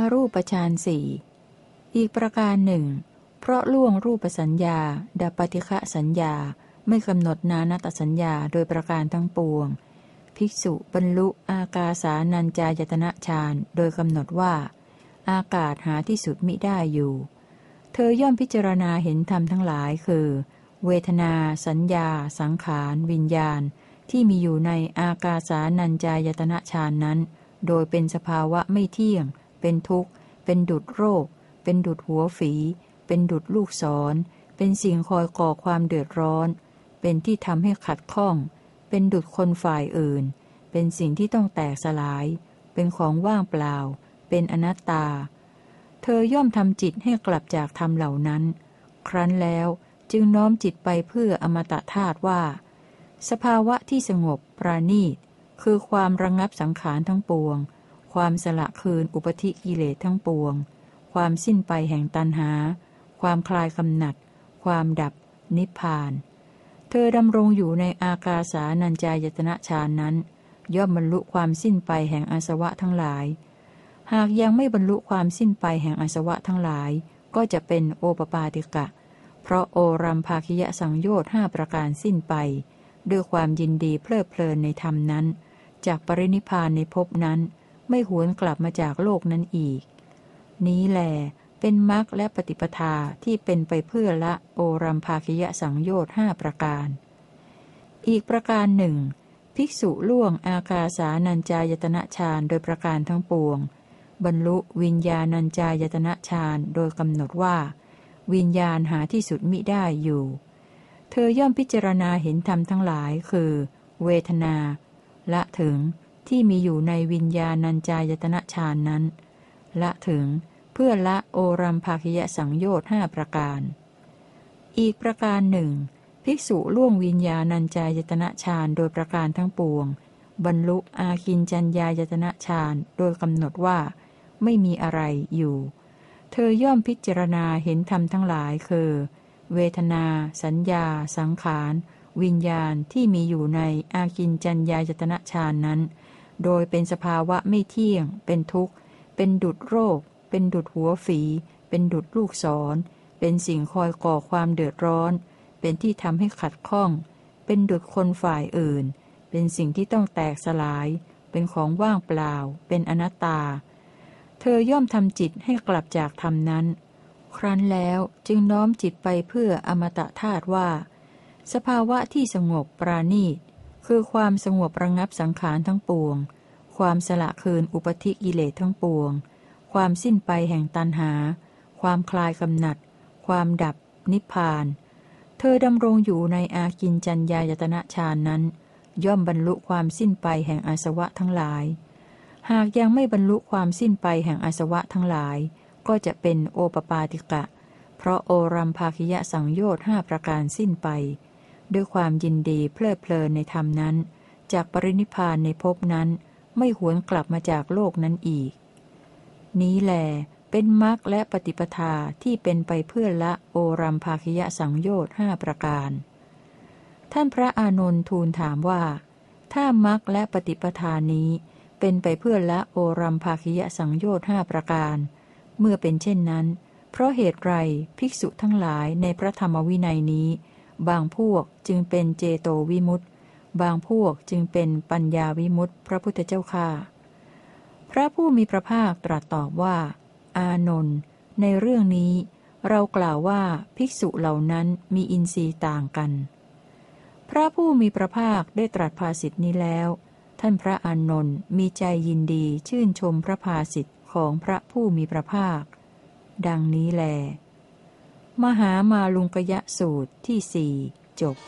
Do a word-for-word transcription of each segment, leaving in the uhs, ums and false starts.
รูปฌานสี่อีกประการหนึ่งเพราะล่วงรูปสัญญาดับปฏิฆะสัญญาไม่กำหนดนานัตสัญญาโดยประการทั้งปวงภิกษุบรรลุอากาสานัญจายตนะฌานโดยกำหนดว่าอากาศหาที่สุดมิได้อยู่เธอย่อมพิจารณาเห็นธรรมทั้งหลายคือเวทนาสัญญาสังขารวิญญาณที่มีอยู่ในอากาสานัญจายตนะฌานนั้นโดยเป็นสภาวะไม่เที่ยงเป็นทุกข์เป็นดุจโรคเป็นดุจหัวฝีเป็นดุจลูกศรเป็นสิ่งคอยก่อความเดือดร้อนเป็นที่ทำให้ขัดข้องเป็นดุจคนฝ่ายอื่นเป็นสิ่งที่ต้องแตกสลายเป็นของว่างเปล่าเป็นอนัตตาเธอย่อมทำจิตให้กลับจากธรรมเหล่านั้นครั้นแล้วจึงน้อมจิตไปเพื่ออมตะธาตุว่าสภาวะที่สงบปราณีตคือความระงับสังขารทั้งปวงความสละคืนอุปธิกิเลสทั้งปวงความสิ้นไปแห่งตัณหาความคลายกำหนัดความดับนิพพานเธอดำรงอยู่ในอากาสานัญจายตนะฌานนั้นย่อมบรรลุความสิ้นไปแห่งอาสวะทั้งหลายหากยังไม่บรรลุความสิ้นไปแห่งอาสวะทั้งหลายก็จะเป็นโอปปาติกะเพราะโอรัมภาคิยสังโยชน์ห้าประการสิ้นไปด้วยความยินดีเพลิดเพลินในธรรมนั้นจากปรินิพพานในภพนั้นไม่หวนกลับมาจากโลกนั้นอีกนี้แลเป็นมรรคและปฏิปทาที่เป็นไปเพื่อละโอรัมภาคิยสังโยชน์ห้าประการอีกประการหนึ่งภิกษุล่วงอากาสานัญจายตนะฌานโดยประการทั้งปวงบรรลุวิญญาณัญจายตนะฌานโดยกำหนดว่าวิญญาณหาที่สุดมิได้อยู่เธอย่อมพิจารณาเห็นธรรมทั้งหลายคือเวทนาละถึงที่มีอยู่ในวิญญาณัญจายตนะฌานนั้นละถึงเพื่อละโอรัมภาคิยสังโยชน์ห้าประการอีกประการหนึ่งภิกษุล่วงวิญญาณัญจายตนะฌานโดยประการทั้งปวงบรรลุอาคิญจัญญายตนะฌานโดยกำหนดว่าไม่มีอะไรอยู่เธอย่อมพิจารณาเห็นธรรมทั้งหลายคือเวทนาสัญญาสังขารวิญญาณที่มีอยู่ในอาคิญจัญญายตนะฌานนั้นโดยเป็นสภาวะไม่เที่ยงเป็นทุกข์เป็นดุจโรคเป็นดุจหัวฝีเป็นดุจลูกศรเป็นสิ่งคอยก่อความเดือดร้อนเป็นที่ทำให้ขัดข้องเป็นดุจคนฝ่ายอื่นเป็นสิ่งที่ต้องแตกสลายเป็นของว่างเปล่าเป็นอนัตตาเธอย่อมทำจิตให้กลับจากธรรมนั้นครั้นแล้วจึงน้อมจิตไปเพื่ออมตะธาตุว่าสภาวะที่สงบปราณีตคือความสงบระงับสังขารทั้งปวงความสละคืนอุปธิกิเลสทั้งปวงความสิ้นไปแห่งตัณหาความคลายกำหนัดความดับนิพพานเธอดำรงอยู่ในอากิญจัญญายตนะฌานนั้นย่อมบรรลุความสิ้นไปแห่งอาสวะทั้งหลายหากยังไม่บรรลุความสิ้นไปแห่งอาสวะทั้งหลายก็จะเป็นโอปปาติกะเพราะโอรัมภาคิยสังโยชน์ห้าประการสิ้นไปด้วยความยินดีเพลิดเพลินในธรรมนั้นจากปรินิพพานในภพนั้นไม่หวนกลับมาจากโลกนั้นอีกนี้แลเป็นมรรคและปฏิปทาที่เป็นไปเพื่อละโอรัมภาคิยสังโยชน์ห้าประการท่านพระอานนท์ทูลถามว่าถ้ามรรคและปฏิปทานี้เป็นไปเพื่อละโอรัมภาคิยสังโยชน์ห้าประการเมื่อเป็นเช่นนั้นเพราะเหตุไรภิกษุทั้งหลายในพระธรรมวินัยนี้บางพวกจึงเป็นเจโตวิมุตติบางพวกจึงเป็นปัญญาวิมุตติพระพุทธเจ้าข้าพระผู้มีพระภาคตรัสตอบว่าอานนท์ในเรื่องนี้เรากล่าวว่าภิกษุเหล่านั้นมีอินทรีย์ต่างกันพระผู้มีพระภาคได้ตรัสภาษิตนี้แล้วท่านพระอานนท์มีใจยินดีชื่นชมพระภาษิตของพระผู้มีพระภาคดังนี้แลมหามาลุงกยะสูตรที่สี่จบ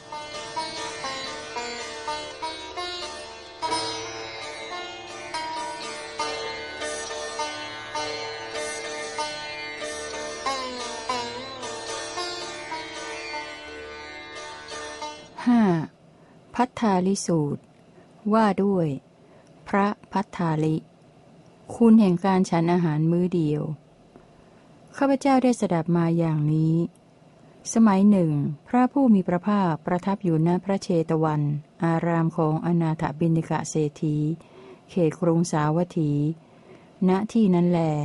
ห้าพัทธาลิสูตรว่าด้วยพระพัทธาลิคุณแห่งการฉันอาหารมื้อเดียวข้าพเจ้าได้สดับมาอย่างนี้สมัยหนึ่งพระผู้มีพระภาคประทับอยู่ณพระเชตวันอารามของอนาถบิณฑิกะเศรษฐีเขตกรุงสาวัตถีณที่นั้นแล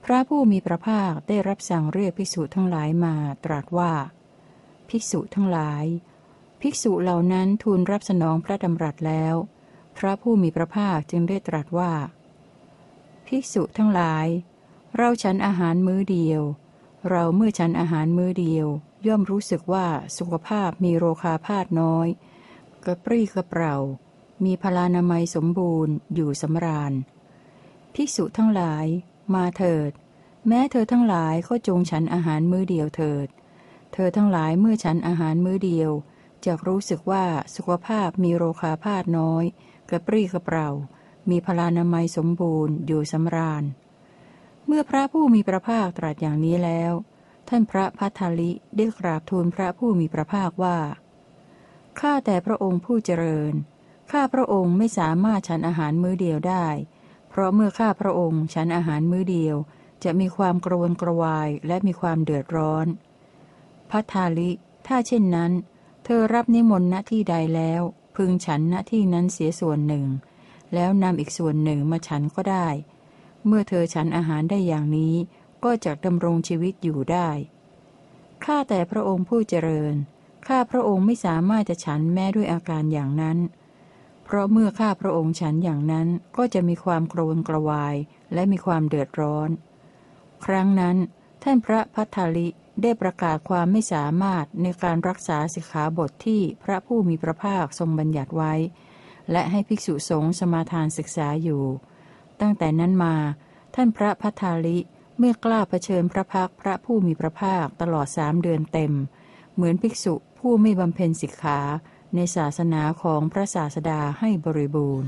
พระผู้มีพระภาคได้รับสั่งเรียกภิกษุทั้งหลายมาตรัสว่าภิกษุทั้งหลายภิกษุเหล่านั้นทูลรับสนองพระดำรัสแล้วพระผู้มีพระภาคจึงได้ตรัสว่าภิกษุทั้งหลายเราฉันอาหารมื้อเดียวเราเมื่อฉันอาหารมื้อเดียวย่อมรู้สึกว่าสุขภาพมีโรคาพาธน้อยกระปรี้กระเปร่ามีพลานามัยสมบูรณ์อยู่สำราญภิกษุทั้งหลายมาเถิดแม้เธอทั้งหลายก็จงฉันอาหารมื้อเดียวเถิดเธอทั้งหลายเมื่อฉันอาหารมื้อเดียวจะรู้สึกว่าสุขภาพมีโรคาพาธน้อยกระปรี้กระเปร่ามีพลานามัยสมบูรณ์อยู่สำราญเมื่อพระผู้มีพระภาคตรัสอย่างนี้แล้วท่านพระพัทธลิได้กราบทูลพระผู้มีพระภาคว่าข้าแต่พระองค์ผู้เจริญข้าพระองค์ไม่สามารถฉันอาหารมื้อเดียวได้เพราะเมื่อข้าพระองค์ฉันอาหารมื้อเดียวจะมีความกระวนกระวายและมีความเดือดร้อนพัทธลิถ้าเช่นนั้นเธอรับนิมนต์ณที่ใดแล้วพึงฉันณที่นั้นเสียส่วนหนึ่งแล้วนำอีกส่วนหนึ่งมาฉันก็ได้เมื่อเธอฉันอาหารได้อย่างนี้ก็จะดำรงชีวิตอยู่ได้ข้าแต่พระองค์ผู้เจริญข้าพระองค์ไม่สามารถจะฉันแม้ด้วยอาการอย่างนั้นเพราะเมื่อข้าพระองค์ฉันอย่างนั้นก็จะมีความกระวนกระวายและมีความเดือดร้อนครั้งนั้นท่านพระพัทธลิได้ประกาศความไม่สามารถในการรักษาสิกขาบทที่พระผู้มีพระภาคทรงบัญญัติไว้และให้ภิกษุสงฆ์สมาทานศึกษาอยู่ตั้งแต่นั้นมาท่านพระพัทธลิเมื่อกล้าเผชิญพระพักพระผู้มีพระภาคตลอดสามเดือนเต็มเหมือนภิกษุผู้ไม่บำเพ็ญสิกขาในศาสนาของพระศาสดาให้บริบูรณ์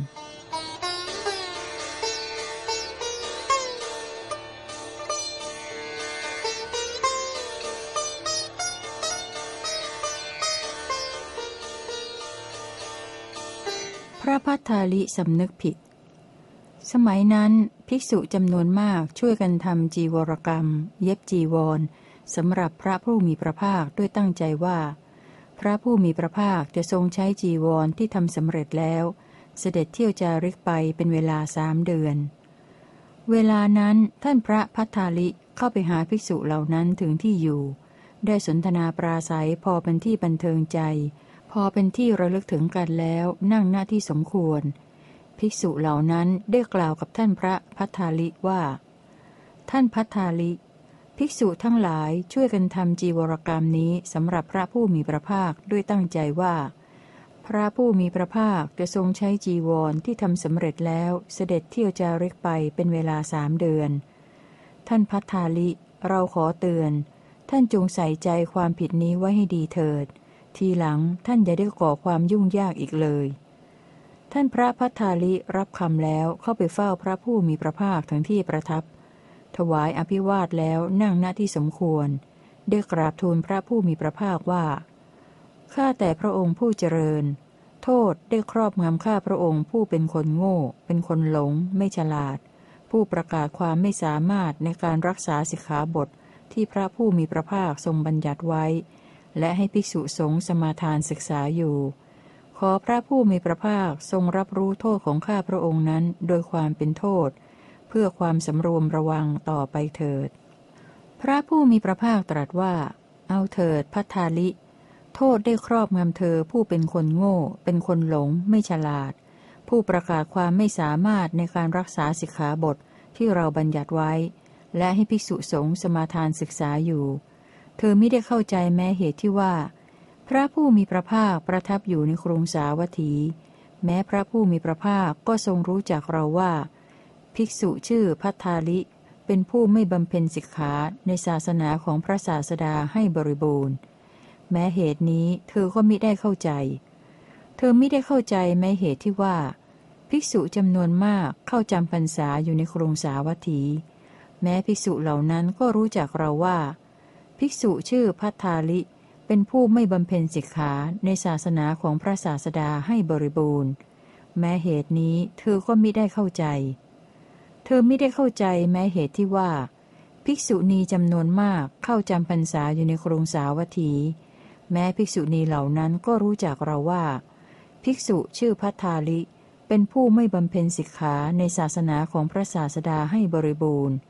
พระพัทธาลิสำนึกผิดสมัยนั้นภิกษุจำนวนมากช่วยกันทำจีวรกรรมเย็บจีวรสำหรับพระผู้มีพระภาคด้วยตั้งใจว่าพระผู้มีพระภาคจะทรงใช้จีวรที่ทำสำเร็จแล้วเสด็จเที่ยวจาริกไปเป็นเวลาสามเดือนเวลานั้นท่านพระพัทธาลิเข้าไปหาภิกษุเหล่านั้นถึงที่อยู่ได้สนทนาปราศัยพอเป็นที่บันเทิงใจพอเป็นที่ระลึกถึงกันแล้วนั่งหน้าที่สมควรภิกษุเหล่านั้นได้กล่าวกับท่านพระพัทธาลิว่าท่านพัทธาลิภิกษุทั้งหลายช่วยกันทำจีวรกรรมนี้สำหรับพระผู้มีพระภาคด้วยตั้งใจว่าพระผู้มีพระภาคจะทรงใช้จีวรที่ทำสำเร็จแล้วเสด็จเที่ยวจาริกไปเป็นเวลาสามเดือนท่านพัทธาลิเราขอเตือนท่านจงใส่ใจความผิดนี้ไว้ให้ดีเถิดทีหลังท่านอย่าได้ก่อความยุ่งยากอีกเลยท่านพระพัทธาลิรับคำแล้วเข้าไปเฝ้าพระผู้มีพระภาคถึงที่ประทับถวายอภิวาทแล้วนั่งณที่สมควรได้กราบทูลพระผู้มีพระภาคว่าข้าแต่พระองค์ผู้เจริญโทษได้ครอบงำข้าพระองค์ผู้เป็นคนโง่เป็นคนหลงไม่ฉลาดผู้ประกาศความไม่สามารถในการรักษาสิกขาบทที่พระผู้มีพระภาคทรงบัญญัติไว้และให้ภิกษุสงฆ์สมาทานศึกษาอยู่ขอพระผู้มีพระภาคทรงรับรู้โทษของข้าพระองค์นั้นโดยความเป็นโทษเพื่อความสำรวมระวังต่อไปเถิดพระผู้มีพระภาคตรัสว่าเอาเถิดพัทธาลิโทษได้ครอบงำเธอผู้เป็นคนโง่เป็นคนหลงไม่ฉลาดผู้ประกาศความไม่สามารถในการรักษาสิกขาบทที่เราบัญญัติไว้และให้ภิกษุสงฆ์สมาทานศึกษาอยู่เธอไม่ได้เข้าใจแม้เหตุที่ว่าพระผู้มีพระภาคประทับอยู่ในกรุงสาวัตถีแม้พระผู้มีพระภาคก็ทรงรู้จักเราว่าภิกษุชื่อพัทธาลิเป็นผู้ไม่บำเพ็ญสิกขาในศาสนาของพระศาสดาให้บริบูรณ์แม้เหตุนี้เธอก็มิได้เข้าใจเธอมิได้เข้าใจแม้เหตุที่ว่าภิกษุจำนวนมากเข้าจำพรรษาอยู่ในกรุงสาวัตถีแม้ภิกษุเหล่านั้นก็รู้จักเราว่าภิกษุชื่อพัทธาลิเป็นผู้ไม่บำเพ็ญสิกขาในศาสนาของพระศาสดาให้บริบูรณ์แม้เหตุนี้เธอก็มิได้เข้าใจเธอมิได้เข้าใจแม้เหตุที่ว่าภิกษุณีจำนวนมากเข้าจำพรรษาอยู่ในกรุงสาวัตถีแม้ภิกษุณีเหล่านั้นก็รู้จักเราว่าภิกษุชื่อพัทธาลิเป็นผู้ไม่บำเพ็ญสิกขาในศาสนาของพระศาสดาให้บริบูรณ์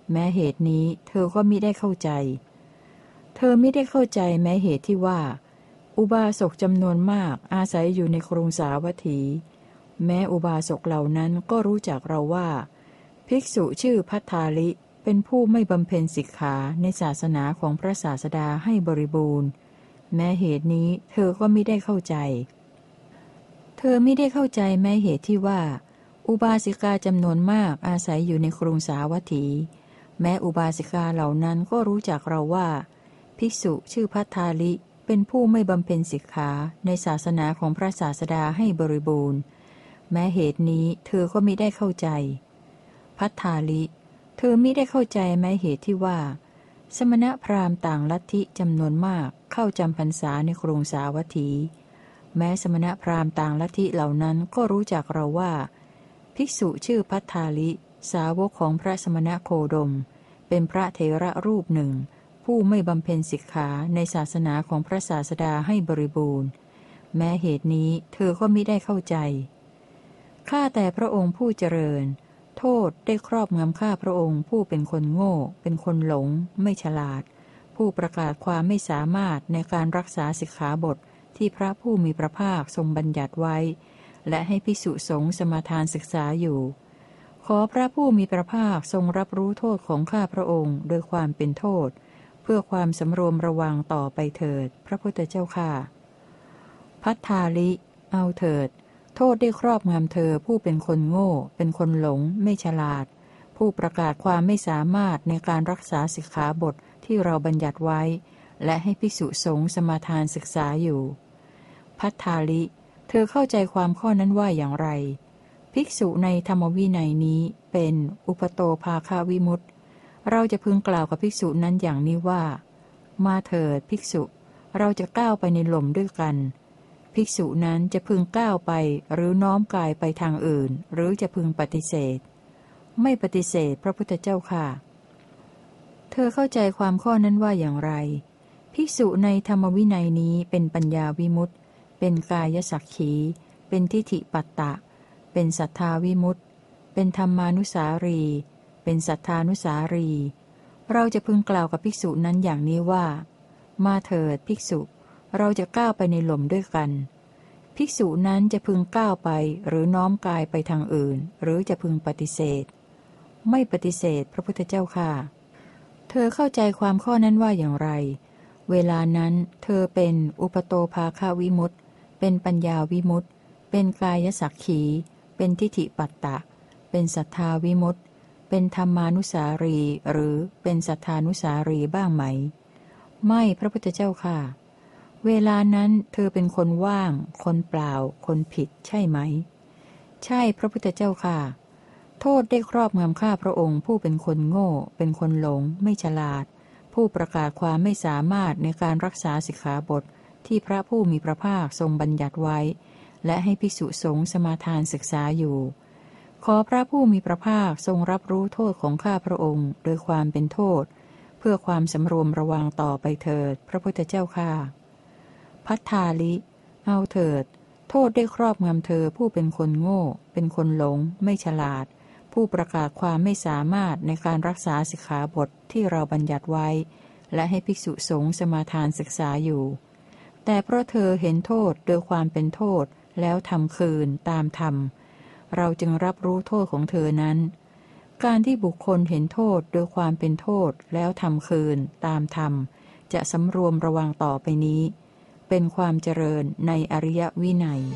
แม้เหตุนี้เธอก็มิได้เข้าใจเธอมิได้เข้าใจแม้เหตุที่ว่าอุบาสกจำนวนมากอาศัยอยู่ในกรุงสาวัตถีแม้อุบาสกเหล่านั้นก็รู้จักเราว่าภิกษุชื่อภัททาลิเป็นผู้ไม่บำเพ็ญสิกขาในศาสนาของพระศาสดาให้บริบูรณ์แม้เหตุนี้เธอก็มิได้เข้าใจเธอมิได้เข้าใจแม้เหตุที่ว่าอุบาสิกาจำนวนมากอาศัยอยู่ในกรุงสาวัตถีแม้อุบาสิกาเหล่านั้นก็รู้จักเราว่าภิกษุชื่อภัททาลิเป็นผู้ไม่บำเพ็ญสิกขาในศาสนาของพระศาสดาให้บริบูรณ์แม้เหตุนี้เธอก็มิได้เข้าใจภัททาลิเธอมิได้เข้าใจแม้เหตุที่ว่าสมณพราหมณ์ต่างลัทธิจำนวนมากเข้าจำพรรษาในกรุงสาวัตถีแม้สมณพราหมณ์ต่างลัทธิเหล่านั้นก็รู้จักเราว่าภิกษุชื่อภัททาลิสาวกของพระสมณโคดมเป็นพระเถระรูปหนึ่งผู้ไม่บำเพ็ญสิกขาในศาสนาของพระศาสดาให้บริบูรณ์แม้เหตุนี้เธอก็มิได้เข้าใจข้าแต่พระองค์ผู้เจริญโทษได้ครอบงำข้าพระองค์ผู้เป็นคนโง่เป็นคนหลงไม่ฉลาดผู้ประกาศความไม่สามารถในการรักษาสิกขาบทที่พระผู้มีพระภาคทรงบัญญัติไว้และให้ภิกษุสงฆ์สมาทานศึกษาอยู่ขอพระผู้มีพระภาคทรงรับรู้โทษของข้าพระองค์โดยความเป็นโทษเพื่อความสำรวมระวังต่อไปเถิดพระพุทธเจ้าข้าภัททาลิเอาเถิดโทษได้ครอบงำเธอผู้เป็นคนโง่เป็นคนหลงไม่ฉลาดผู้ประกาศความไม่สามารถในการรักษาสิกขาบทที่เราบัญญัติไว้และให้ภิกษุสงฆ์สมาทานศึกษาอยู่ภัททาลิเธอเข้าใจความข้อนั้นว่าอย่างไรภิกษุในธรรมวินัยนี้เป็นอุปโตภาคาวิมุตติเราจะพึงกล่าวกับภิกษุนั้นอย่างนี้ว่ามาเถิดภิกษุเราจะก้าวไปในหล่มด้วยกันภิกษุนั้นจะพึงก้าวไปหรือน้อมกายไปทางอื่นหรือจะพึงปฏิเสธไม่ปฏิเสธพระพุทธเจ้าค่ะเธอเข้าใจความข้อนั้นว่าอย่างไรภิกษุในธรรมวินัยนี้เป็นปัญญาวิมุตติเป็นกายสักขีเป็นทิฏฐิปัตตะเป็นสัทธาวิมุตติเป็นธรรมานุสารีเป็นสัทธานุสารีเราจะพึงกล่าวกับภิกษุนั้นอย่างนี้ว่ามาเถิดภิกษุเราจะก้าวไปในหล่มด้วยกันภิกษุนั้นจะพึงก้าวไปหรือน้อมกายไปทางอื่นหรือจะพึงปฏิเสธไม่ปฏิเสธพระพุทธเจ้าค่ะเธอเข้าใจความข้อนั้นว่าอย่างไรเวลานั้นเธอเป็นอุปโตภาคาวิมุตติเป็นปัญญาวิมุตติเป็นกายสักขีเป็นทิฏฐิปัตตะเป็นสัทธาวิมุตติเป็นธรรมานุสารีหรือเป็นสัทธานุสารีบ้างไหมไม่พระพุทธเจ้าค่ะเวลานั้นเธอเป็นคนว่างคนเปล่าคนผิดใช่ไหมใช่พระพุทธเจ้าค่ะโทษได้ครอบงำข้าพระองค์ผู้เป็นคนโง่เป็นคนหลงไม่ฉลาดผู้ประกาศความไม่สามารถในการรักษาสิกขาบทที่พระผู้มีพระภาคทรงบัญญัติไว้และให้ภิกษุสงฆ์สมาทานศึกษาอยู่ขอพระผู้มีพระภาคทรงรับรู้โทษของข้าพระองค์โดยความเป็นโทษเพื่อความสำรวมระวังต่อไปเถิดพระพุทธเจ้าข้าภัททาลิเอาเถิดโทษได้ครอบงำเธอผู้เป็นคนโง่เป็นคนหลงไม่ฉลาดผู้ประกาศความไม่สามารถในการรักษาสิกขาบทที่เราบัญญัติไว้และให้ภิกษุสงฆ์สมาทานศึกษาอยู่แต่เพราะเธอเห็นโทษโดยความเป็นโทษแล้วทำคืนตามธรรมเราจึงรับรู้โทษของเธอนั้นการที่บุคคลเห็นโทษโดยความเป็นโทษแล้วทำคืนตามธรรมจะสำรวมระวังต่อไปนี้เป็นความเจริญในอริยวินัย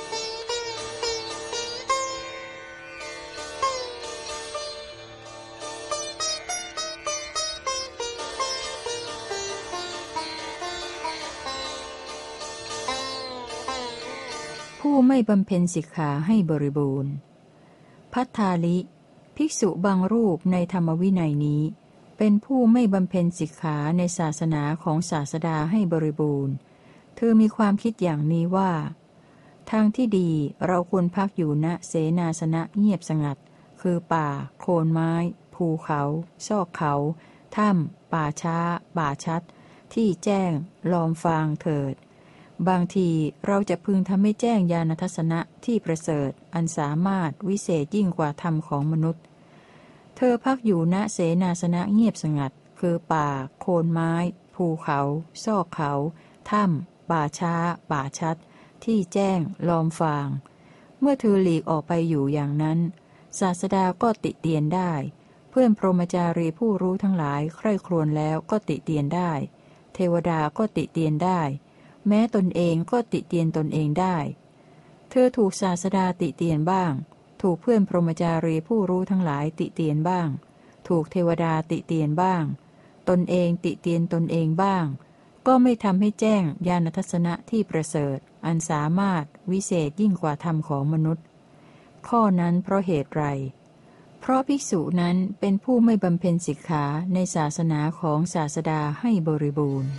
ผู้ไม่บำเพ็ญสิกขาให้บริบูรณ์ภัททาลิภิกษุบางรูปในธรรมวินัยนี้เป็นผู้ไม่บำเพ็ญสิกขาในศาสนาของศาสดาให้บริบูรณ์เธอมีความคิดอย่างนี้ว่าทางที่ดีเราควรพักอยู่ณเสนาสนะเงียบสงัดคือป่าโคนไม้ภูเขาซอกเขาถ้ำป่าช้าป่าชัดที่แจ้งลอมฟางเถิดบางทีเราจะพึงทำให้แจ้งญาณทัศนะที่ประเสริฐอันสามารถวิเศษยิ่งกว่าธรรมของมนุษย์เธธอพักอยู่ณเสนาสนะเงียบสงัดคือป่าโคนไม้ภูเขาซอกเขาถ้ำป่าช้าป่าชัดที่แจ้งลอมฟางเมื่อเธอหลีกออกไปอยู่อย่างนั้นศาสดาก็ติเตียนได้เพื่อนพรหมจารีผู้รู้ทั้งหลายใคร่ครวญแล้วก็ติเตียนได้เทวดาก็ติเตียนได้แม้ตนเองก็ติเตียนตนเองได้เธอถูกศาสดาติเตียนบ้างถูกเพื่อนพรหมจารีผู้รู้ทั้งหลายติเตียนบ้างถูกเทวดาติเตียนบ้างตนเองติเตียนตนเองบ้างก็ไม่ทำให้แจ้งญาณทัศนะที่ประเสริฐอันสามารถวิเศษยิ่งกว่าธรรมของมนุษย์ข้อนั้นเพราะเหตุไรเพราะภิกษุนั้นเป็นผู้ไม่บำเพ็ญสิกขาในศาสนาของศาสดาให้บริบูรณ์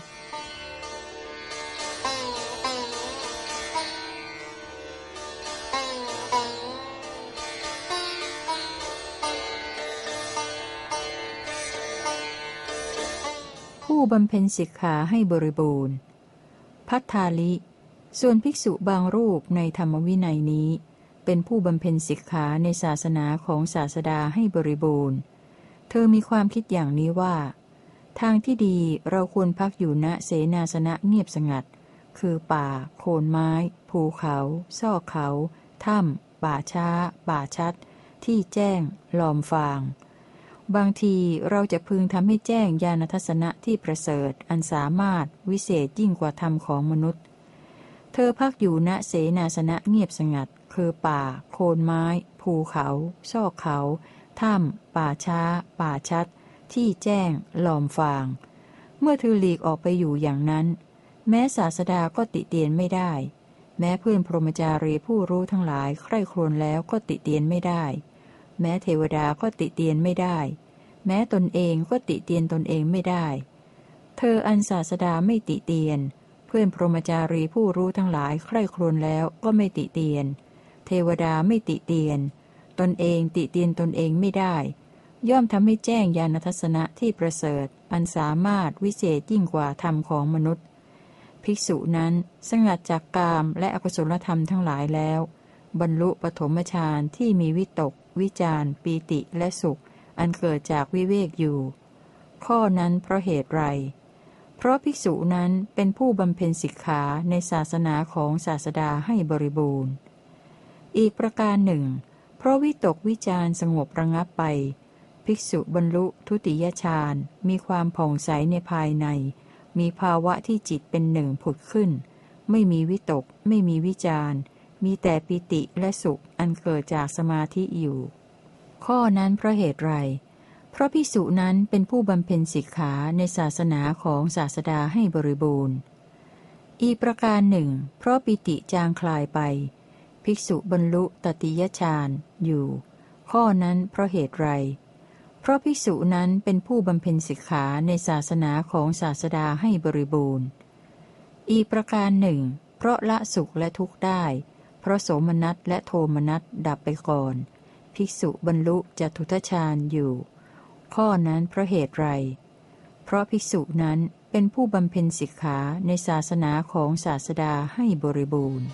ผู้บำเพ็ญสิกขาให้บริบูรณ์พัทธาลิส่วนภิกษุบางรูปในธรรมวินัยนี้เป็นผู้บำเพ็ญสิกขาในศาสนาของศาสดาให้บริบูรณ์เธอมีความคิดอย่างนี้ว่าทางที่ดีเราควรพักอยู่ณเสนาสนะเงียบสงัดคือป่าโคนไม้ภูเขาซอกเขาถ้ำป่าช้าป่าชัดที่แจ้งลอมฟางบางทีเราจะพึงทำให้แจ้งญาณทัศนะที่ประเสริฐอันสามารถวิเศษยิ่งกว่าธรรมของมนุษย์เธอพักอยู่ณเสนาสนะเงียบสงัดคือป่าโคนไม้ภูเขาซอกเขาถ้ำป่าช้าป่าชัดที่แจ้งลอมฟางเมื่อเธอหลีกออกไปอยู่อย่างนั้นแม้ศาสดาก็ติเตียนไม่ได้แม้เพื่อนพรหมจารีผู้รู้ทั้งหลายใคร่ครวญแล้วก็ติเตียนไม่ได้แม้เทวดาก็ติเตียนไม่ได้แม้ตนเองก็ติเตียนตนเองไม่ได้เธออันศาสดาไม่ติเตียนเพื่อนพรหมจารีผู้รู้ทั้งหลายใคร่ครวญแล้วก็ไม่ติเตียนเทวดาไม่ติเตียนตนเองติเตียนตนเองไม่ได้ย่อมทำให้แจ้งญาณทัศนะที่ประเสริฐอันสามารถวิเศษยิ่งกว่าธรรมของมนุษย์ภิกษุนั้นสงัดจากกามและอกุศลธรรมทั้งหลายแล้วบรรลุปฐมฌานที่มีวิตกวิจารปีติและสุขอันเกิดจากวิเวกอยู่ข้อนั้นเพราะเหตุไรเพราะภิกษุนั้นเป็นผู้บำเพ็ญสิกขาในศาสนาของศาสดาให้บริบูรณ์อีกประการหนึ่งเพราะวิตกวิจารสงบระงับไปภิกษุบรรลุทุติยฌานมีความผ่องใสในภายในมีภาวะที่จิตเป็นหนึ่งผุดขึ้นไม่มีวิตกไม่มีวิจารมีแต่ปิติและสุขอันเกิดจากสมาธิอยู่ข้อนั้นเพราะเหตุไรเพราะภิกษุนั้นเป็นผู้บำเพ็ญสิกขาในศาสนาของศาสดาให้บริบูรณ์อีกประการหนึ่งเพราะปิติจางคลายไปภิกษุบรรลุตติยฌานอยู่ข้อนั้นเพราะเหตุไรเพราะภิกษุนั้นเป็นผู้บำเพ็ญสิกขาในศาสนาของศาสดาให้บริบูรณ์อีกประการหนึ่งเพราะละสุขและทุกข์ได้เพราะโสมนัสและโทมนัสดับไปก่อนภิกษุบรรลุจตุตฌานอยู่ข้อนั้นเพราะเหตุไรเพราะภิกษุนั้นเป็นผู้บำเพ็ญสิกขาในศาสนาของศาสดาให้บริบูรณ์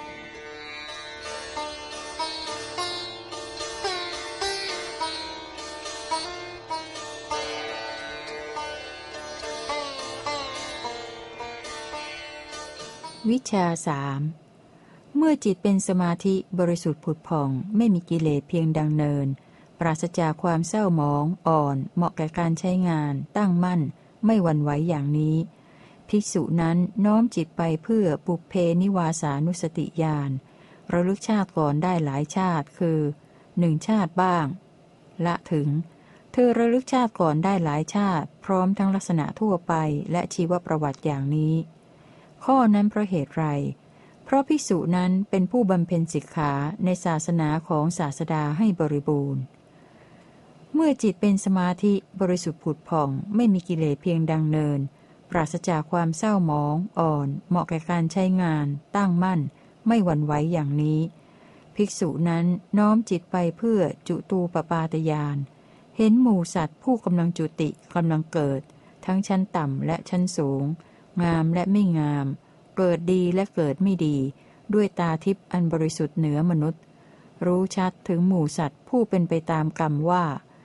วิชาสามเมื่อจิตเป็นสมาธิบริสุทธิ์ผุดผ่องไม่มีกิเลสเพียงดังเนินปราศจากความเศร้าหมองอ่อนเหมาะแก่การใช้งานตั้งมั่นไม่หวั่นไหวอย่างนี้ภิกษุนั้นน้อมจิตไปเพื่อปุพเพนิวาสานุสติญาณระลึกชาติก่อนได้หลายชาติคือหนึ่งชาติบ้างละถึงเธอระลึกชาติก่อนได้หลายชาติพร้อมทั้งลักษณะทั่วไปและชีวประวัติอย่างนี้ข้อนั้นเพราะเหตุไรเพราะภิกษุนั้นเป็นผู้บำเพ็ญสิกขาในศาสนาของศาสดาให้บริบูรณ์เมื่อจิตเป็นสมาธิบริสุทธิ์ผุดผ่องไม่มีกิเลสเพียงดังเนินปราศจากความเศร้าหมองอ่อนเหมาะแก่การใช้งานตั้งมั่นไม่หวั่นไหวอย่างนี้ภิกษุนั้นน้อมจิตไปเพื่อจุตูปปาตญาณเห็นหมู่สัตว์ผู้กำลังจุติกำลังเกิดทั้งชั้นต่ำและชั้นสูงงามและไม่งามเกิดดีและเกิดไม่ดีด้วยตาทิพย์อันบริสุทธิ์เหนือมนุษย์รู้ชัดถึงหมู่สัตว์ผู้เป็นไปตามกรรมว่า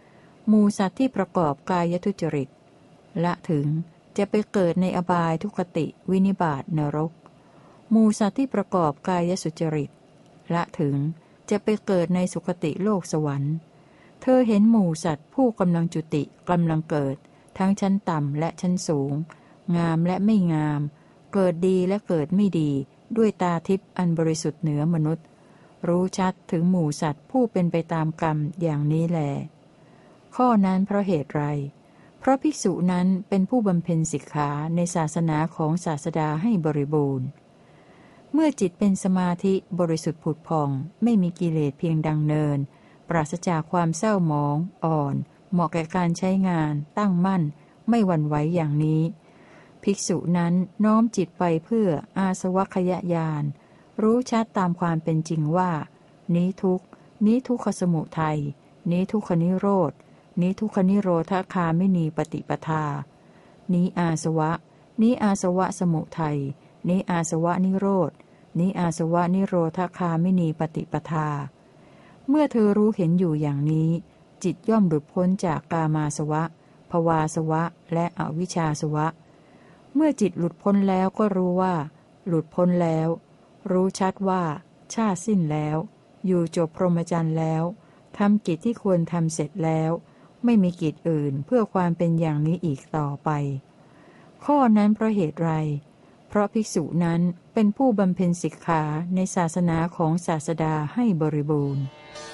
หมู่สัตว์ที่ประกอบกายทุจริตละถึงจะไปเกิดในอบายทุกขติวินิบาตนรกหมู่สัตว์ที่ประกอบกายสุจริตละถึงจะไปเกิดในสุคติโลกสวรรค์เธอเห็นหมู่สัตว์ผู้กำลังจุติกำลังเกิดทั้งชั้นต่ำและชั้นสูงงามและไม่งามเกิดดีและเกิดไม่ดีด้วยตาทิพย์อันบริสุทธิ์เหนือมนุษย์รู้ชัดถึงหมู่สัตว์ผู้เป็นไปตามกรรมอย่างนี้แลข้อนั้นเพราะเหตุไรเพราะภิกษุนั้นเป็นผู้บำเพ็ญสิกขาในศาสนาของศาสดาให้บริบูรณ์เมื่อจิตเป็นสมาธิบริสุทธิ์ผุดผ่องไม่มีกิเลสเพียงดังเนินปราศจากความเศร้าหมองอ่อนเหมาะแก่การใช้งานตั้งมั่นไม่หวั่นไหวอย่างนี้ภิกษุนั้นน้อมจิตไปเพื่ออาสวัคยญาณรู้ชัดตามความเป็นจริงว่านี้ทุกข์นี้ทุกขสมุทัยนี้ทุกขนิโรธนี้ทุกขนิโรธคามินีปฏิปทานี้อาสวะนี้อาสวะสมุทัยนี้อาสวะนิโรธนี้อาสวะนิโรธคามินีปฏิปทาเมื่อเธอรู้เห็นอยู่อย่างนี้จิตย่อมหลุดพ้นจากกามาสวะภวาสวะและอวิชชาสวะเมื่อจิตหลุดพ้นแล้วก็รู้ว่าหลุดพ้นแล้วรู้ชัดว่าชาติสิ้นแล้วอยู่จบพรหมจรรย์แล้วทำกิจที่ควรทำเสร็จแล้วไม่มีกิจอื่นเพื่อความเป็นอย่างนี้อีกต่อไปข้อนั้นเพราะเหตุไรเพราะภิกษุนั้นเป็นผู้บำเพ็ญสิกขาในศาสนาของศาสดาให้บริบูรณ์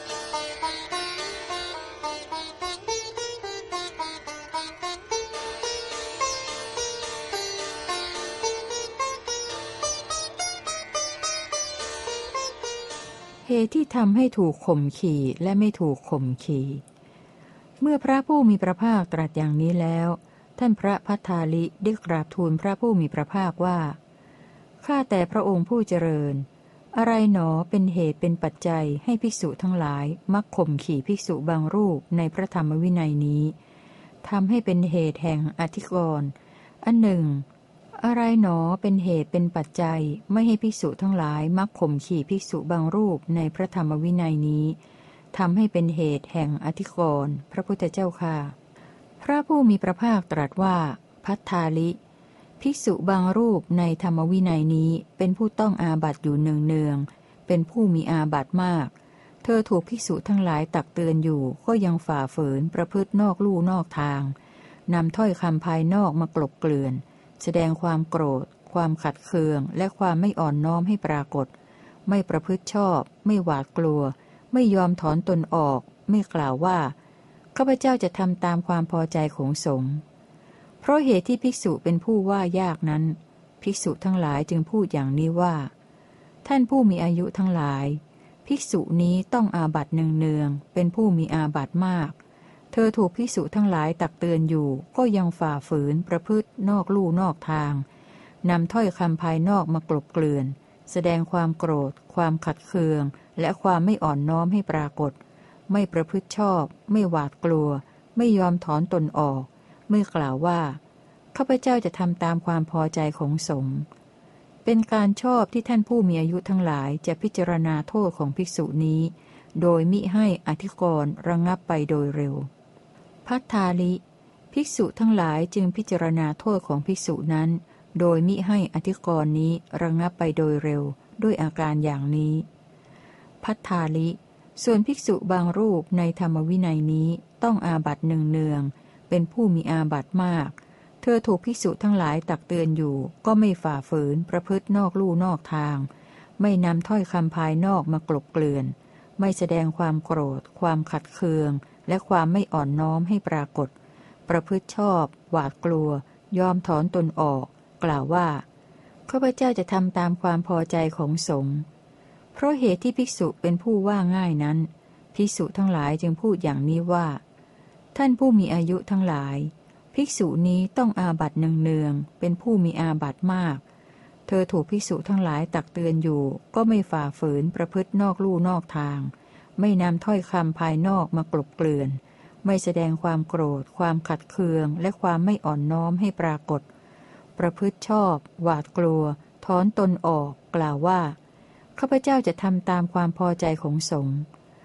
เหตุที่ทำให้ถูกข่มขี่และไม่ถูกข่มขี่เมื่อพระผู้มีพระภาคตรัสอย่างนี้แล้วท่านพระพัทธาลิได้กราบทูลพระผู้มีพระภาคว่าข้าแต่พระองค์ผู้เจริญอะไรหนอเป็นเหตุเป็นปัจจัยให้ภิกษุทั้งหลายมักข่มขี่ภิกษุบางรูปในพระธรรมวินัยนี้ทำให้เป็นเหตุแห่งอธิกรณ์อันหนึ่งอะไรหนอเป็นเหตุเป็นปัจจัยไม่ให้ภิกษุทั้งหลายมักข่มขี่ภิกษุบางรูปในพระธรรมวินัยนี้ทำให้เป็นเหตุแห่งอธิกรณ์พระพุทธเจ้าค่ะพระผู้มีพระภาคตรัสว่าพัทธาลิภิกษุบางรูปในธรรมวินัยนี้เป็นผู้ต้องอาบัติอยู่เนืองๆเป็นผู้มีอาบัติมากเธอถูกภิกษุทั้งหลายตักเตือนอยู่ก็ยังฝ่าฝืนประพฤตินอกลู่นอกทางนำถ้อยคำภายนอกมากลบเกลื่อนแสดงความโกรธความขัดเคืองและความไม่อ่อนน้อมให้ปรากฏไม่ประพฤติชอบไม่หวาดกลัวไม่ยอมถอนตนออกไม่กล่าวว่าข้าพเจ้าจะทำตามความพอใจของสงฆ์เพราะเหตุที่ภิกษุเป็นผู้ว่ายากนั้นภิกษุทั้งหลายจึงพูดอย่างนี้ว่าท่านผู้มีอายุทั้งหลายภิกษุนี้ต้องอาบัติเนืองๆเป็นผู้มีอาบัติมากเธอถูกภิกษุทั้งหลายตักเตือนอยู่ก็ยังฝ่าฝืนประพฤตินอกลู่นอกทางนำถ้อยคำภายนอกมากลบเกลื่อนแสดงความโกรธความขัดเคืองและความไม่อ่อนน้อมให้ปรากฏไม่ประพฤติชอบไม่หวาดกลัวไม่ยอมถอนตนออกไม่กล่าวว่าข้าพเจ้าจะทำตามความพอใจของสงฆ์เป็นการชอบที่ท่านผู้มีอายุทั้งหลายจะพิจารณาโทษของภิกษุนี้โดยมิให้อธิกรณ์ระงับไปโดยเร็วพัทธาลิภิกษุทั้งหลายจึงพิจารณาโทษของภิกษุนั้นโดยมิให้อธิกรณ์นี้ระงับไปโดยเร็วด้วยอาการอย่างนี้พัทธาลิส่วนภิกษุบางรูปในธรรมวินัยนี้ต้องอาบัติเนืองๆเป็นผู้มีอาบัติมากเธอถูกภิกษุทั้งหลายตักเตือนอยู่ก็ไม่ฝ่าฝืนประพฤตินอกลู่นอกทางไม่นำถ้อยคำภายนอกมากลบเกลื่อนไม่แสดงความโกรธความขัดเคืองและความไม่อ่อนน้อมให้ปรากฏประพฤติชอบหวาดกลัวยอมถอนตนออกกล่าวว่าข้าพเจ้าจะทำตามความพอใจของสงฆ์เพราะเหตุที่ภิกษุเป็นผู้ว่าง่ายนั้นภิกษุทั้งหลายจึงพูดอย่างนี้ว่าท่านผู้มีอายุทั้งหลายภิกษุนี้ต้องอาบัติเนืองๆเป็นผู้มีอาบัติมากเธอถูกภิกษุทั้งหลายตักเตือนอยู่ก็ไม่ฝ่าฝืนประพฤตินอกลู่นอกทางไม่นำถ้อยคำภายนอกมากลบเกลื่อนไม่แสดงความโกรธความขัดเคืองและความไม่อ่อนน้อมให้ปรากฏประพฤติชอบหวาดกลัวถอนตนออกกล่าวว่าข้าพเจ้าจะทำตามความพอใจของสงฆ์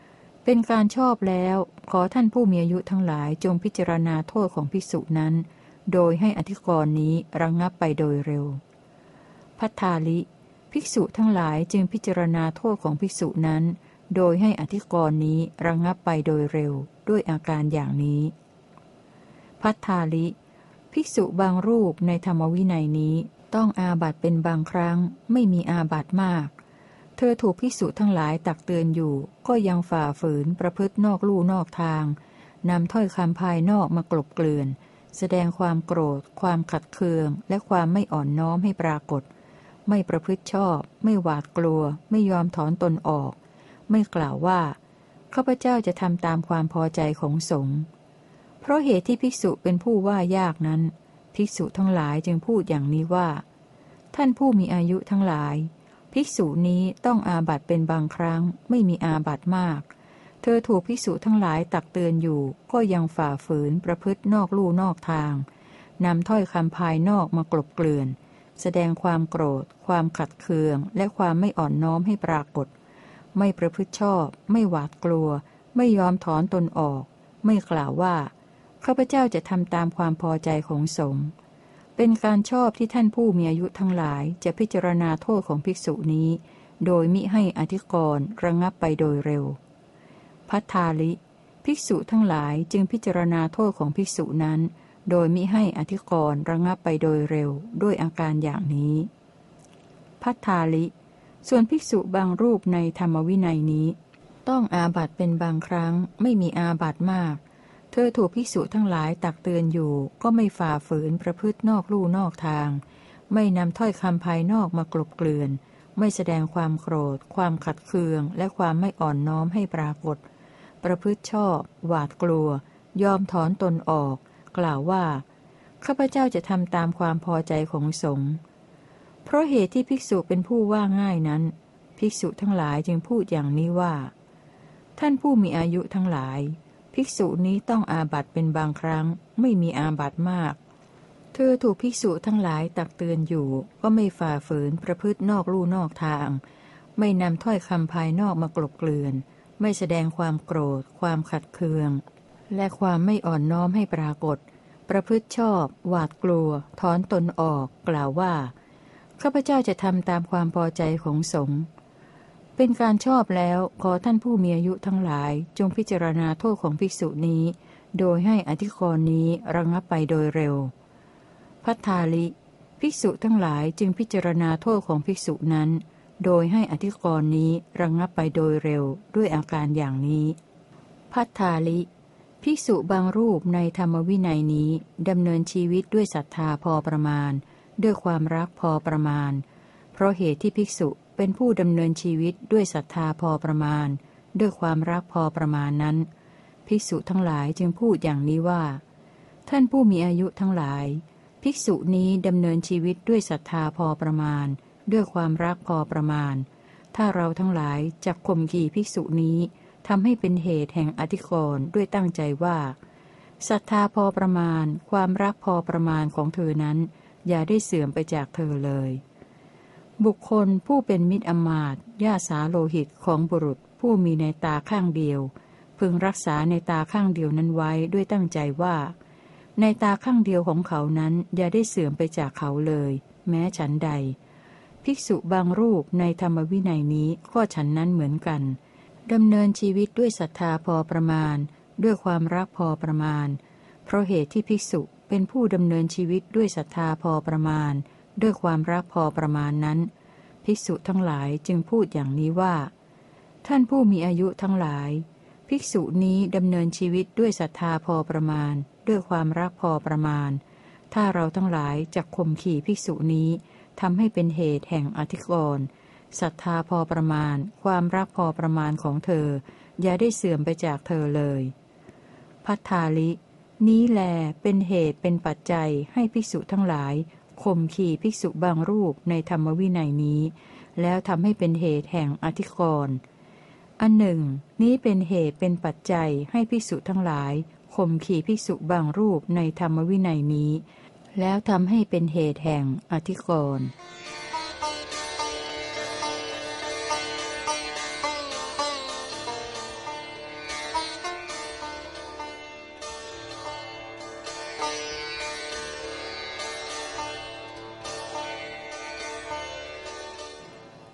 เป็นการชอบแล้วขอท่านผู้มีอายุทั้งหลายจงพิจารณาโทษของภิกษุนั้นโดยให้อธิกรณ์นี้ระงับไปโดยเร็วพัทธาลิภิกษุทั้งหลายจึงพิจารณาโทษของภิกษุนั้นโดยให้อธิกรณ์นี้ระงับไปโดยเร็วด้วยอาการอย่างนี้พัทธาลิภิกษุบางรูปในธรรมวินัยนี้ต้องอาบัติเป็นบางครั้งไม่มีอาบัติมากเธอถูกภิกษุทั้งหลายตักเตือนอยู่ก็ยังฝ่าฝืนประพฤตินอกลู่นอกทางนำถ้อยคำภายนอกมากลบเกลื่อนแสดงความโกรธความขัดเคืองและความไม่อ่อนน้อมให้ปรากฏไม่ประพฤติชอบไม่หวาดกลัวไม่ยอมถอนตนออกไม่กล่าวว่าข้าพเจ้าจะทำตามความพอใจของสงฆ์เพราะเหตุที่ภิกษุเป็นผู้ว่ายากนั้นภิกษุทั้งหลายจึงพูดอย่างนี้ว่าท่านผู้มีอายุทั้งหลายภิกษุนี้ต้องอาบัติเป็นบางครั้งไม่มีอาบัติมากเธอถูกภิกษุทั้งหลายตักเตือนอยู่ก็ยังฝ่าฝืนประพฤตินอกลู่นอกทางนำถ้อยคำภายนอกมากลบเกลื่อนแสดงความโกรธความขัดเคืองและความไม่อ่อนน้อมให้ปรากฏไม่ประพฤติชอบไม่หวาดกลัวไม่ยอมถอนตนออกไม่กล่าวว่าข้าพเจ้าจะทำตามความพอใจของสงฆ์เป็นการชอบที่ท่านผู้มีอายุทั้งหลายจะพิจารณาโทษของภิกษุนี้โดยมิให้อธิกรณ์ระงับไปโดยเร็วพัทธาลิภิกษุทั้งหลายจึงพิจารณาโทษของภิกษุนั้นโดยมิให้อธิกรณ์ระงับไปโดยเร็วด้วยอาการอย่างนี้พัทธาลิส่วนภิกษุบางรูปในธรรมวินัยนี้ต้องอาบัติเป็นบางครั้งไม่มีอาบัติมากเธอถูกภิกษุทั้งหลายตักเตือนอยู่ก็ไม่ฝ่าฝืนประพฤตินอกลู่นอกทางไม่นำถ้อยคำภายนอกมากลบเกลื่อนไม่แสดงความโกรธความขัดเคืองและความไม่อ่อนน้อมให้ปรากฏประพฤติชอบหวาดกลัวยอมถอนตนออกกล่าวว่าข้าพเจ้าจะทำตามความพอใจของสงฆ์เพราะเหตุที่ภิกษุเป็นผู้ว่าง่ายนั้นภิกษุทั้งหลายจึงพูดอย่างนี้ว่าท่านผู้มีอายุทั้งหลายภิกษุนี้ต้องอาบัติเป็นบางครั้งไม่มีอาบัติมากเธอถูกภิกษุทั้งหลายตักเตือนอยู่ก็ไม่ฝ่าฝืนประพฤตินอกลู่นอกทางไม่นำถ้อยคำภายนอกมากลบเกลื่อนไม่แสดงความโกรธความขัดเคืองและความไม่อ่อนน้อมให้ปรากฏประพฤติชอบหวาดกลัวถอนตนออกกล่าวว่าข้าพเจ้าจะทำตามความพอใจของสงฆ์เป็นการชอบแล้วขอท่านผู้มีอายุทั้งหลายจงพิจารณาโทษของภิกษุนี้โดยให้อธิกรณ์นี้ระงับไปโดยเร็วพัทธาลิภิกษุทั้งหลายจึงพิจารณาโทษของภิกษุนั้นโดยให้อธิกรณ์นี้ระงับไปโดยเร็วด้วยอาการอย่างนี้พัทธาลิภิกษุบางรูปในธรรมวินัยนี้ดำเนินชีวิตด้วยศรัทธาพอประมาณด้วยความรักพอประมาณเพราะเหตุที่ภิกษุเป็นผู้ดำเนินชีวิตด้วยศรัทธาพอประมาณด้วยความรักพอประมาณนั้นภิกษุทั้งหลายจึงพูดอย่างนี้ว่าท่านผู้มีอายุทั้งหลายภิกษุนี้ดำเนินชีวิตด้วยศรัทธาพอประมาณด้วยความรักพอประมาณถ้าเราทั้งหลายจักข่มขีภิกษุนี้ทำให้เป็นเหตุแห่งอธิกรณ์ด้วยตั้งใจว่าศรัทธาพอประมาณความรักพอประมาณของเธอนั้นอย่าได้เสื่อมไปจากเธอเลยบุคคลผู้เป็นมิตรอมาตย์ญาสาโลหิตของบุรุษผู้มีในตาข้างเดียวพึงรักษาในตาข้างเดียวนั้นไว้ด้วยตั้งใจว่าในตาข้างเดียวของเขานั้นอย่าได้เสื่อมไปจากเขาเลยแม้ฉันใดภิกษุบางรูปในธรรมวินัยนี้ก็ฉันนั้นเหมือนกันดำเนินชีวิตด้วยศรัทธาพอประมาณด้วยความรักพอประมาณเพราะเหตุที่ภิกษุเป็นผู้ดำเนินชีวิตด้วยศรัทธาพอประมาณด้วยความรักพอประมาณนั้นภิกษุทั้งหลายจึงพูดอย่างนี้ว่าท่านผู้มีอายุทั้งหลายภิกษุนี้ดำเนินชีวิตด้วยศรัทธาพอประมาณด้วยความรักพอประมาณถ้าเราทั้งหลายจักข่มขีภิกษุนี้ทำให้เป็นเหตุแห่งอธิกรณ์ศรัทธาพอประมาณความรักพอประมาณของเธออย่าได้เสื่อมไปจากเธอเลยพัทธาลินี้แลเป็นเหตุเป็นปัจจัยให้ภิกษุทั้งหลายข่มขีภิกษุบางรูปในธรรมวินัยนี้แล้วทำให้เป็นเหตุแห่งอธิกรณ์อันหนึ่งนี้เป็นเหตุเป็นปัจจัยให้ภิกษุทั้งหลายข่มขีภิกษุบางรูปในธรรมวินัยนี้แล้วทำให้เป็นเหตุแห่งอธิกรณ์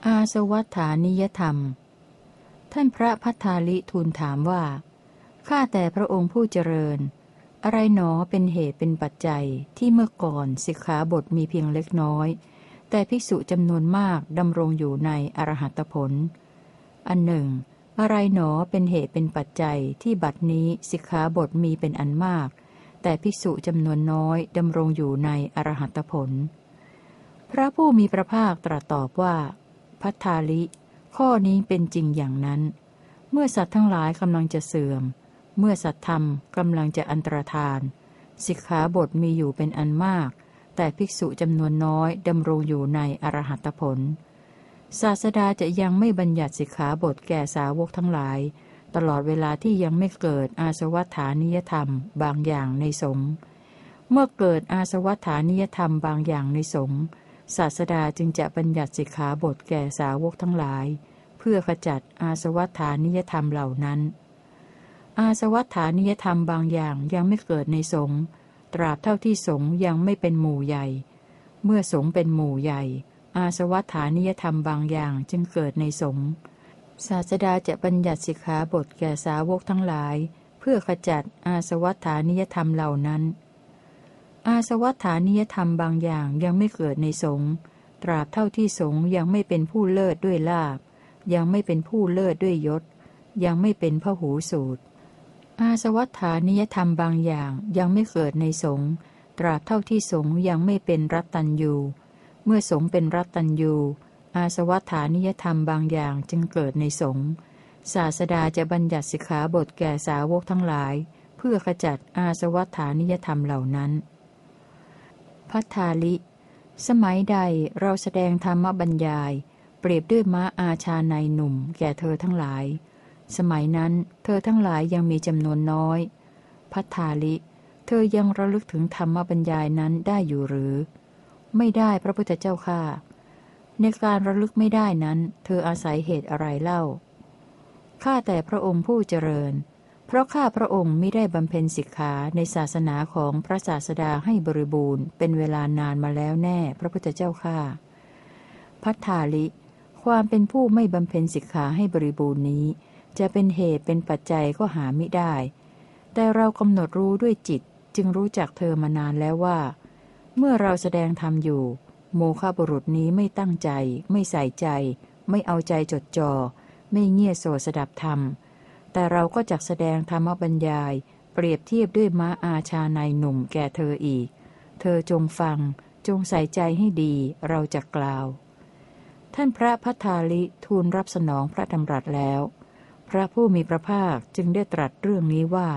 อาสวัฏฐานิยธรรมท่านพระพัทธาลิทูลถามว่าข้าแต่พระองค์ผู้เจริญอะไรหนอเป็นเหตุเป็นปัจจัยที่เมื่อก่อนสิกขาบทมีเพียงเล็กน้อยแต่ภิกษุจำนวนมากดำรงอยู่ในอรหัตผลอันหนึ่งอะไรหนอเป็นเหตุเป็นปัจจัยที่บัดนี้สิกขาบทมีเป็นอันมากแต่ภิกษุจำนวนน้อยดำรงอยู่ในอรหัตผลพระผู้มีพระภาคตรัสตอบว่าพัทธาลิข้อนี้เป็นจริงอย่างนั้นเมื่อสัตว์ทั้งหลายกำลังจะเสื่อมเมื่อสัตธรรมกำลังจะอันตรธานสิกขาบทมีอยู่เป็นอันมากแต่ภิกษุจำนวนน้อยดำรงอยู่ในอรหัตผลศาสดาจะยังไม่บัญญัติสิกขาบทแก่สาวกทั้งหลายตลอดเวลาที่ยังไม่เกิดอาสวัฏฐานิยธรรมบางอย่างในสงฆ์เมื่อเกิดอาสวัฏฐานิยธรรมบางอย่างในสงฆ์ศาสดาจึงจะบัญญัติสิกขาบทแก่สาวกทั้งหลายเพื่อขจัดอาสวัฏฐานิยธรรมเหล่านั้นอาสวัฏฐานิยธรรมบางอย่างยังไม่เกิดในสงฆ์ตราบเท่าที่สงฆ์ยังไม่เป็นหมู่ใหญ่เมื่อสงฆ์เป็นหมู่ใหญ่อาสวัฏฐานิยธรรมบางอย่างจึงเกิดในสงฆ์ศาสดาจะบัญญัติสิกขาบทแก่สาวกทั้งหลายเพื่อขจัดอาสวัฏฐานิยธรรมเหล่านั้นอาสวัฏฐานิยธรรมบางอย่างยังไม่เกิดในสงฆ์ตราบเท่าที่สงฆ์ยังไม่เป็นผู้เลิศด้วยลาภยังไม่เป็นผู้เลิศด้วยยศยังไม่เป็นพหูสูตรอาสวัฏฐานิยธรรมบางอย่างยังไม่เกิดในสงฆ์ตราบเท่าที่สงฆ์ยังไม่เป็นรัตตัญญูเมื่อสงฆ์เป็นรัตตัญญูอาสวัฏฐานิยธรรมบางอย่างจึงเกิดในสงฆ์ศาสดาจะบัญญัติสิกขาบทแก่สาวกทั้งหลายเพื่อขจัดอาสวัฏฐานิยธรรมเหล่านั้นพัทธาลิสมัยใดเราแสดงธรรมบรรยายเปรียบด้วยม้าอาชาในหนุ่มแก่เธอทั้งหลายสมัยนั้นเธอทั้งหลายยังมีจำนวนน้อยพัทธาลิเธอยังระลึกถึงธรรมบรรยายนั้นได้อยู่หรือไม่ได้พระพุทธเจ้าข้าในการระลึกไม่ได้นั้นเธออาศัยเหตุอะไรเล่าข้าแต่พระองค์ผู้เจริญเพราะข้าพระองค์มิได้บำเพ็ญสิกขาในศาสนาของพระศาสดาให้บริบูรณ์เป็นเวลานานมาแล้วแน่พระพุทธเจ้าข้าพัทธาลิความเป็นผู้ไม่บำเพ็ญสิกขาให้บริบูรณ์นี้จะเป็นเหตุเป็นปัจจัยก็หามิได้แต่เรากำหนดรู้ด้วยจิตจึงรู้จักเธอมานานแล้วว่าเมื่อเราแสดงธรรมอยู่โมฆะบุรุษนี้ไม่ตั้งใจไม่ใส่ใจไม่เอาใจจดจ่อไม่เงี่ยโสสดับธรรมแต่เราก็จักแสดงธรรมบรรยายเปรียบเทียบด้วยม้าอาชาในหนุ่มแก่เธออีกเธอจงฟังจงใส่ใจให้ดีเราจะกล่าวท่านพระพัทธาลิทูลรับสนองพระดำรัสแล้วพระผู้มีพระภาคจึงได้ตรัสเรื่องนี้ว่า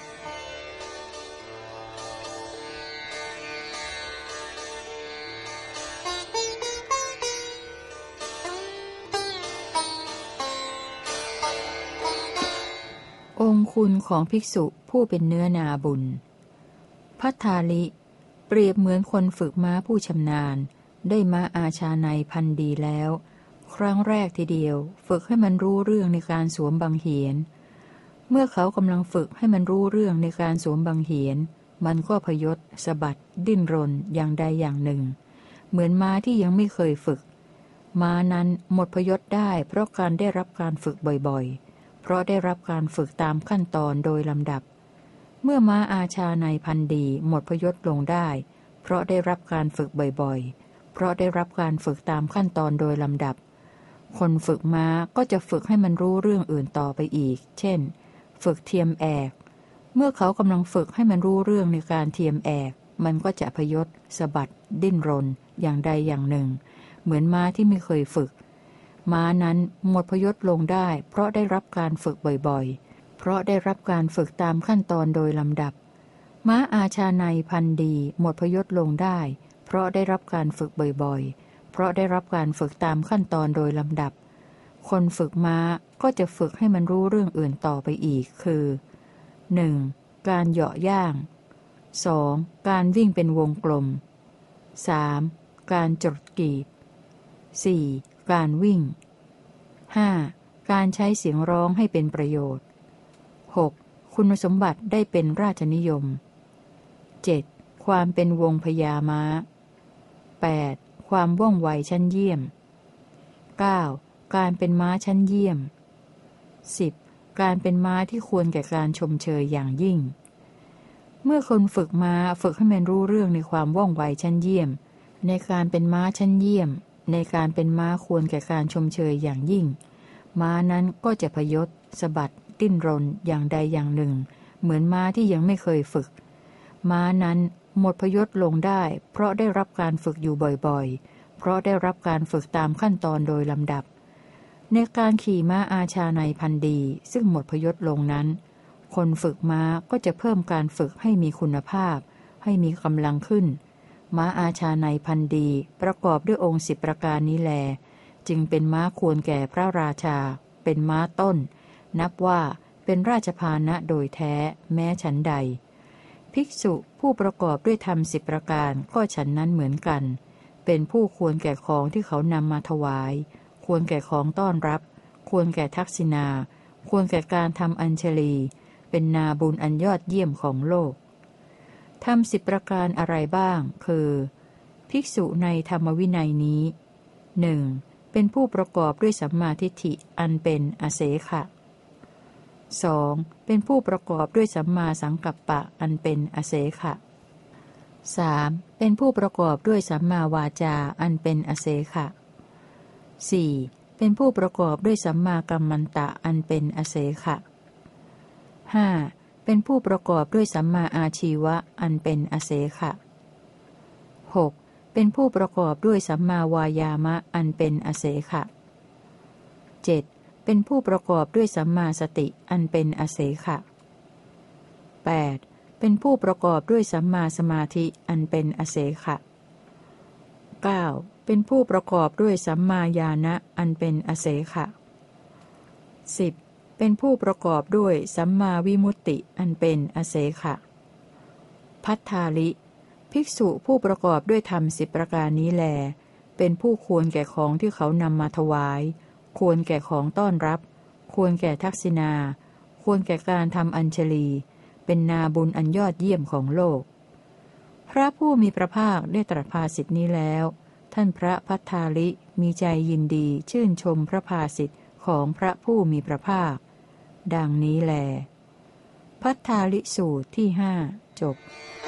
องค์คุณของภิกษุผู้เป็นเนื้อนาบุญพัทธาลิเปรียบเหมือนคนฝึกม้าผู้ชำนาญได้ม้าอาชาในพันดีแล้วครั้งแรกทีเดียวฝึกให้มันรู้เรื่องในการสวมบังเหียนเมื่อเขากำลังฝึกให้มันรู้เรื่องในการสวมบังเหียนมันก็พยศสะบัดดิ้นรนอย่างใดอย่างหนึ่งเหมือนม้าที่ยังไม่เคยฝึกม้านั้นหมดพยศได้เพราะการได้รับการฝึกบ่อยๆเพราะได้รับการฝึกตามขั้นตอนโดยลำดับเมื่อม้าอาชาในพันดีหมดพยศลงได้เพราะได้รับการฝึกบ่อยๆเพราะได้รับการฝึกตามขั้นตอนโดยลำดับคนฝึกม้าก็จะฝึกให้มันรู้เรื่องอื่นต่อไปอีกเช่นฝึกเทียมแอกเมื่อเขากำลังฝึกให้มันรู้เรื่องในการเทียมแอกมันก็จะพยศสะบัดดิ้นรนอย่างใดอย่างหนึ่งเหมือนม้าที่ไม่เคยฝึกม้านั้นหมดพยศลงได้เพราะได้รับการฝึกบ่อยๆเพราะได้รับการฝึกตามขั้นตอนโดยลำดับม้าอาชาในพันดีหมดพยศลงได้เพราะได้รับการฝึกบ่อยๆเพราะได้รับการฝึกตามขั้นตอนโดยลำดับคนฝึกม้าก็จะฝึกให้มันรู้เรื่องอื่นต่อไปอีกคือ หนึ่ง. การเหยาะย่าง สอง. การวิ่งเป็นวงกลม สาม. การจดกรีด สี่. การวิ่ง ห้า. การใช้เสียงร้องให้เป็นประโยชน์ หก. คุณสมบัติได้เป็นราชนิยม เจ็ด. ความเป็นวงพญาม้า แปด. ความว่องไวชั้นเยี่ยมเก้า การเป็นม้าชั้นเยี่ยม สิบ การเป็นม้าที่ควรแก่การชมเชยอย่างยิ่ง เมื่อคนฝึกม้าฝึกให้มันรู้เรื่องในความว่องไวชั้นเยี่ยมในการเป็นม้าชั้นเยี่ยมในการเป็นม้าควรแก่การชมเชยอย่างยิ่งม้านั้นก็จะพยศสะบัดดิ้นรนอย่างใดอย่างหนึ่งเหมือนม้าที่ยังไม่เคยฝึกม้านั้นหมดพยศลงได้เพราะได้รับการฝึกอยู่บ่อยๆเพราะได้รับการฝึกตามขั้นตอนโดยลำดับในการขี่ม้าอาชาในพันดีซึ่งหมดพยศลงนั้นคนฝึกม้าก็จะเพิ่มการฝึกให้มีคุณภาพให้มีกำลังขึ้นม้าอาชาในพันดีประกอบด้วยองค์สิบประการนี้แลจึงเป็นม้าควรแก่พระราชาเป็นม้าต้นนับว่าเป็นราชพานะโดยแท้แม้ฉันใดภิกษุผู้ประกอบด้วยธรรมสิบประการก็ฉันนั้นเหมือนกันเป็นผู้ควรแก่ของที่เขานำมาถวายควรแก่ของต้อนรับควรแก่ทักษิณาควรแก่การทำอัญชลีเป็นนาบุญอันยอดเยี่ยมของโลกทำสิบประการอะไรบ้างคือภิกษุในธรรมวินัยนี้ หนึ่ง. เป็นผู้ประกอบด้วยสัมมาทิฏฐิอันเป็นอเสขะ สอง. เป็นผู้ประกอบด้วยสัมมาสังกัปปะอันเป็นอเสขะ สาม. เป็นผู้ประกอบด้วยสัมมาวาจาอันเป็นอเสขะ สี่. เป็นผู้ประกอบด้วยสัมมากัมมันตะอันเป็นอเสขะ ห้า. เป็นผู้ประกอบด้วยสัมมาอาชีวะอันเป็นอเสขะ หก. เป็นผู้ประกอบด้วยสัมมาวายามะอันเป็นอเสขะ เจ็ด. เป็นผู้ประกอบด้วยสัมมาสติอันเป็นอเสขะ แปด. เป็นผู้ประกอบด้วยสัมมาสมาธิอันเป็นอเสขะ เก้า. เป็นผู้ประกอบด้วยสัมมาญาณะอันเป็นอเสขะ สิบ. เป็นผู้ประกอบด้วยสัมมาวิมุตติอันเป็นอเสขะ ภัททาลิ ภิกษุผู้ประกอบด้วยธรรมสิบประการนี้แลเป็นผู้ควรแก่ของที่เขานำมาถวายควรแก่ของต้อนรับควรแก่ทักษิณาควรแก่การทำอัญชลีเป็นนาบุญอันยอดเยี่ยมของโลกพระผู้มีพระภาคได้ตรัสภาสิทธินี้แล้วท่านพระภัททาลิมีใจยินดีชื่นชมพระภาสิทธิของพระผู้มีพระภาคดังนี้แลภัททาลิสูตรที่ห้าจบ